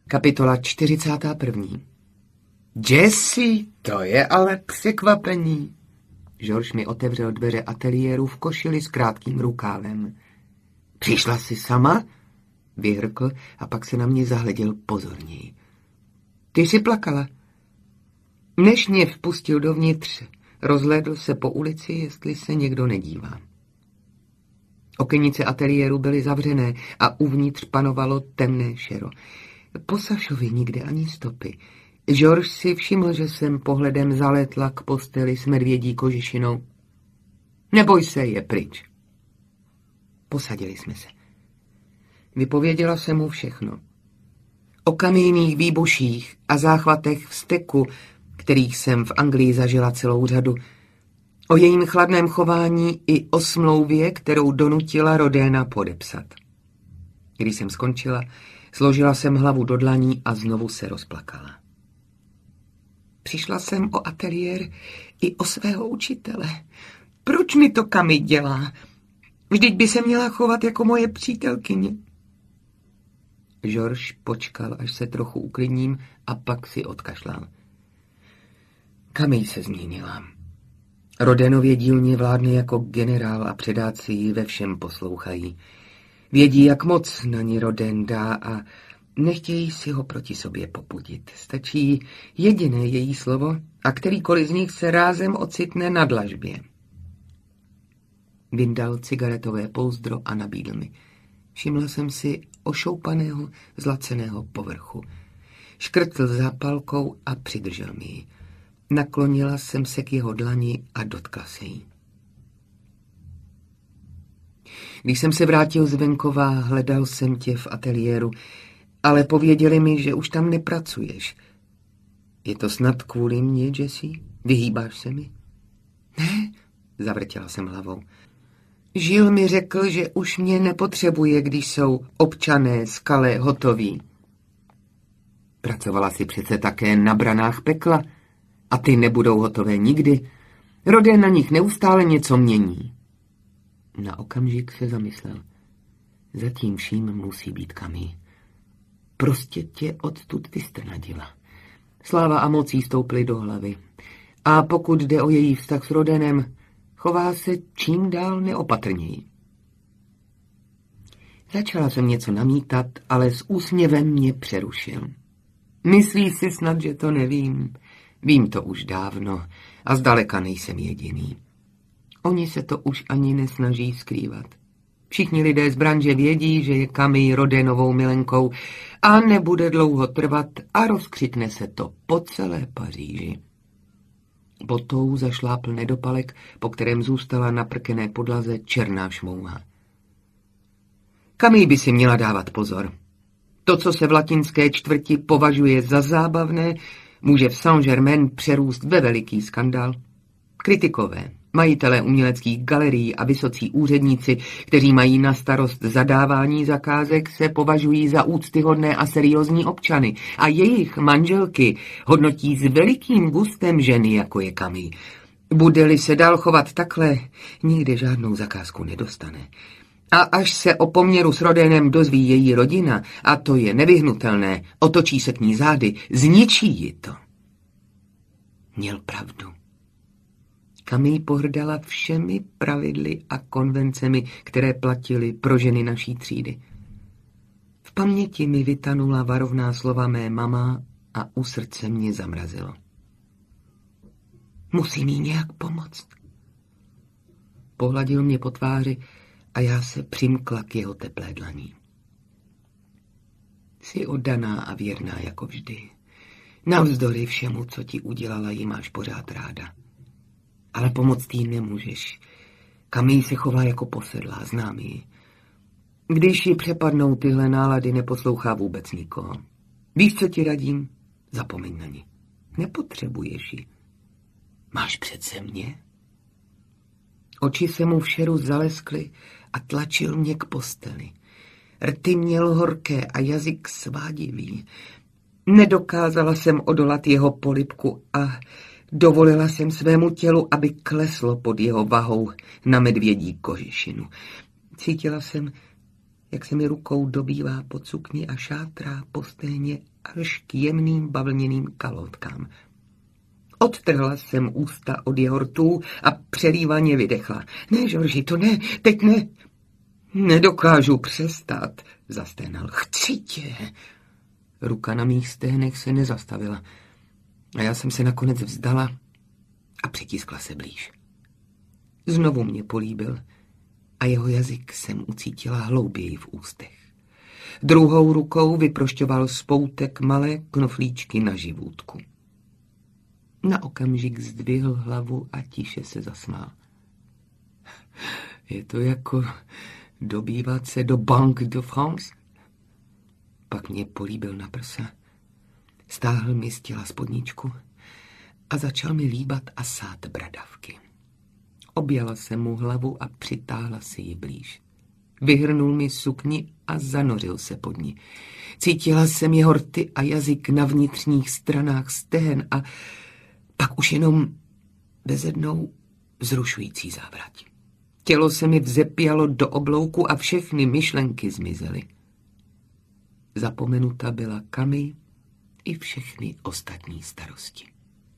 Kapitola 41. Jessie, to je ale překvapení. George mi otevřel dveře ateliéru v košili s krátkým rukávem. Přišla jsi sama? Vyhrkl a pak se na mě zahleděl pozorněji. Ty jsi plakala. Než mě vpustil dovnitř, rozhlédl se po ulici, jestli se někdo nedívá. Okenice ateliéru byly zavřené a uvnitř panovalo temné šero. Po Sašovi nikde ani stopy. George si všiml, že jsem pohledem zaletla k posteli s medvědí kožešinou. Neboj se, je pryč. Posadili jsme se. Vypověděla jsem mu všechno. O kamijných výbuších a záchvatech vzteku, kterých jsem v Anglii zažila celou řadu. O jejím chladném chování i o smlouvě, kterou donutila Rodéna podepsat. Když jsem skončila, složila jsem hlavu do dlaní a znovu se rozplakala. Přišla jsem o ateliér i o svého učitele. Proč mi to Camille dělá? Vždyť by se měla chovat jako moje přítelkyně. George počkal, až se trochu uklidním, a pak si odkašlal. Camille se změnila. Rodénově dílně vládne jako generál a předáci ji ve všem poslouchají. Vědí, jak moc na ní Rodén dá a nechtějí si ho proti sobě popudit. Stačí jediné její slovo a kterýkoliv z nich se rázem ocitne na dlažbě. Vyndal cigaretové pouzdro a nabídl mi. Všimla jsem si ošoupaného, zlaceného povrchu. Škrtl zápalkou a přidržel mi ji. Naklonila jsem se k jeho dlani a dotkla se jí. Když jsem se vrátil z venkova, hledal jsem tě v ateliéru, ale pověděli mi, že už tam nepracuješ. Je to snad kvůli mně, Jessie? Vyhýbáš se mi? Ne, zavrtěla jsem hlavou. Žil mi řekl, že už mě nepotřebuje, když jsou občané z Calais hotoví. Pracovala si přece také na branách pekla a ty nebudou hotové nikdy. Rodén na nich neustále něco mění. Na okamžik se zamyslel. Zatím vším musí být Camille. Prostě tě odtud vystrnadila. Sláva a mocí stouply do hlavy. A pokud jde o její vztah s Rodénem, chová se čím dál neopatrněji. Začala jsem něco namítat, ale s úsměvem mě přerušil. Myslíš si snad, že to nevím? Vím to už dávno a zdaleka nejsem jediný. Oni se to už ani nesnaží skrývat. Všichni lidé z branže vědí, že je Camille Rodénovou milenkou a nebude dlouho trvat a rozkřikne se to po celé Paříži. Potou zašlápl nedopalek, po kterém zůstala na prkené podlaze černá šmouha. Camille by si měla dávat pozor. To, co se v latinské čtvrti považuje za zábavné, může v Saint-Germain přerůst ve veliký skandál. Kritikové, majitelé uměleckých galerií a vysocí úředníci, kteří mají na starost zadávání zakázek, se považují za úctyhodné a seriózní občany a jejich manželky hodnotí s velikým gustem ženy, jako je Camille. Bude-li se dál chovat takhle, nikdy žádnou zakázku nedostane. A až se o poměru s Rodénem dozví její rodina, a to je nevyhnutelné, otočí se k ní zády, zničí ji to. Měl pravdu. Camille pohrdala všemi pravidly a konvencemi, které platily pro ženy naší třídy. V paměti mi vytanula varovná slova mé mama a u srdce mě zamrazilo. Musím jí nějak pomoct. Pohladil mě po tváři a já se přimkla k jeho teplé dlaní. Jsi oddaná a věrná jako vždy. Navzdory všemu, co ti udělala, jí máš pořád ráda. Ale pomoct jí nemůžeš. Camille se chová jako posedlá, znám ji. Když ji přepadnou tyhle nálady, neposlouchá vůbec nikoho. Víš, co ti radím? Zapomeň na ní. Nepotřebuješ ji. Máš přece mě? Oči se mu v šeru zaleskly a tlačil mě k posteli. Rty měl horké a jazyk svádivý. Nedokázala jsem odolat jeho polibku a dovolila jsem svému tělu, aby kleslo pod jeho vahou na medvědí kožešinu. Cítila jsem, jak se mi rukou dobývá pod sukni a šátrá po stehně až k jemným bavlněným kalhotkám. Odtrhla jsem ústa od jeho rtů a přerývaně vydechla. Ne, Georgi, to ne, teď ne. Nedokážu přestat, zasténal. Chci tě. Ruka na mých stehnech se nezastavila a já jsem se nakonec vzdala a přitiskla se blíž. Znovu mě políbil a jeho jazyk jsem ucítila hlouběji v ústech. Druhou rukou vyprošťoval spoutek malé knoflíčky na živůtku. Na okamžik zdvihl hlavu a tiše se zasmál. Je to jako dobývat se do Banque de France? Pak mě políbil na prsa, stáhl mi z těla spodničku a začal mi líbat a sát bradavky. Objala jsem mu hlavu a přitáhla si ji blíž. Vyhrnul mi sukni a zanořil se pod ní. Cítila jsem jeho rty a jazyk na vnitřních stranách stehen a pak už jenom bezednou vzrušující závrať. Tělo se mi vzepělo do oblouku a všechny myšlenky zmizely. Zapomenuta byla Camille i všechny ostatní starosti.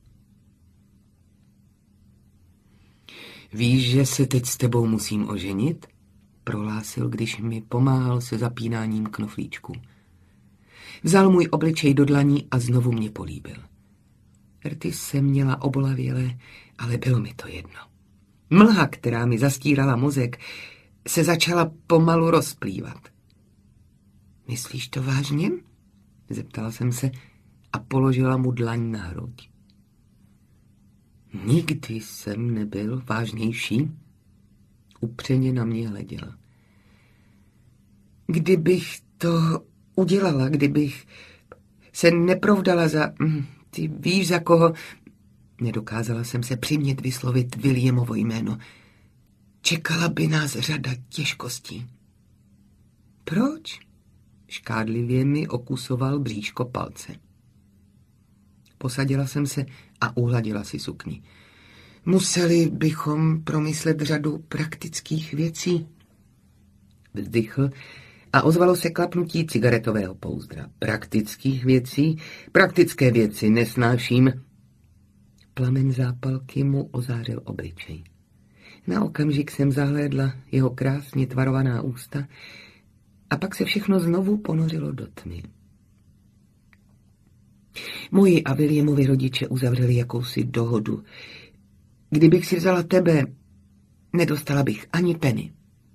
Víš, že se teď s tebou musím oženit? Prohlásil, když mi pomáhal se zapínáním knoflíčku. Vzal můj obličej do dlaní a znovu mě políbil. Rty jsem měla obolavělé, ale bylo mi to jedno. Mlha, která mi zastírala mozek, se začala pomalu rozplývat. Myslíš to vážně? Zeptala jsem se a položila mu dlaň na hruď. Nikdy jsem nebyl vážnější. Upřeně na mě hleděla. Kdybych to udělala, kdybych se neprovdala za... Ty víš, za koho... Nedokázala jsem se přimět vyslovit Williamovo jméno. Čekala by nás řada těžkostí. Proč? Škádlivě mi okusoval bříško palce. Posadila jsem se a uhladila si sukni. Museli bychom promyslet řadu praktických věcí. Vzdychl a ozvalo se klapnutí cigaretového pouzdra. Praktických věcí? Praktické věci nesnáším. Plamen zápalky mu ozářil obličej. Na okamžik jsem zahlédla jeho krásně tvarovaná ústa a pak se všechno znovu ponořilo do tmy. Moji a Williamovi rodiče uzavřeli jakousi dohodu. Kdybych si vzala tebe, nedostala bych ani penny.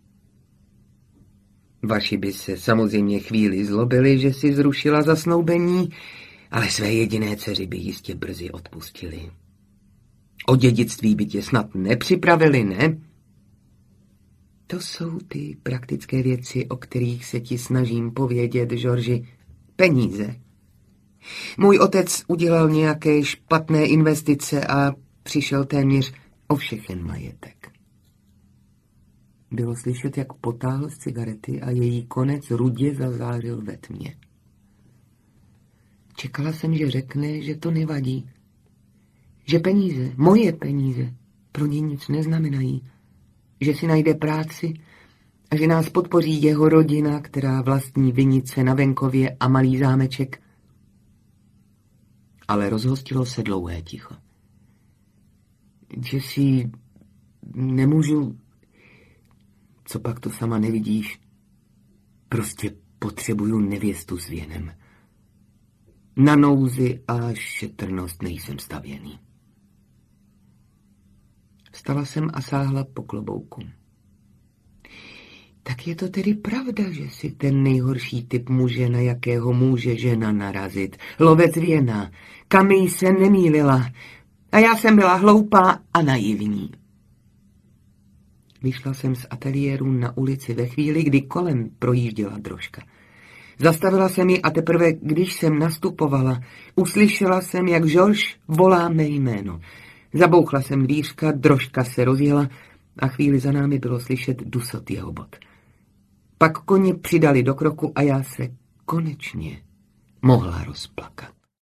Vaši by se samozřejmě chvíli zlobili, že si zrušila zasnoubení, ale své jediné dceři by jistě brzy odpustili. O dědictví by tě snad nepřipravili, ne? To jsou ty praktické věci, o kterých se ti snažím povědět, Georgi. Peníze. Můj otec udělal nějaké špatné investice a přišel téměř o všechen majetek. Bylo slyšet, jak potáhl z cigarety a její konec rudě zazářil ve tmě. Čekala jsem, že řekne, že to nevadí. Že peníze, moje peníze, pro ně nic neznamenají. Že si najde práci a že nás podpoří jeho rodina, která vlastní vinice na venkově a malý zámeček. Ale rozhostilo se dlouhé ticho. Že si nemůžu... Co pak to sama nevidíš? Prostě potřebuju nevěstu s věnem. Na nouzi a šetrnost nejsem stavěný. Vstala jsem a sáhla po klobouku. Tak je to tedy pravda, že si ten nejhorší typ muže, na jakého může žena narazit. Lovec věna. Camille se nemýlila. A já jsem byla hloupá a naivní. Vyšla jsem z ateliéru na ulici ve chvíli, kdy kolem projížděla drožka. Zastavila jsem ji a teprve, když jsem nastupovala, uslyšela jsem, jak Georges volá mé jméno. Zabouchla jsem dvířka, drožka se rozjela a chvíli za námi bylo slyšet dusot jeho bot. Pak koně přidali do kroku a já se konečně mohla rozplakat.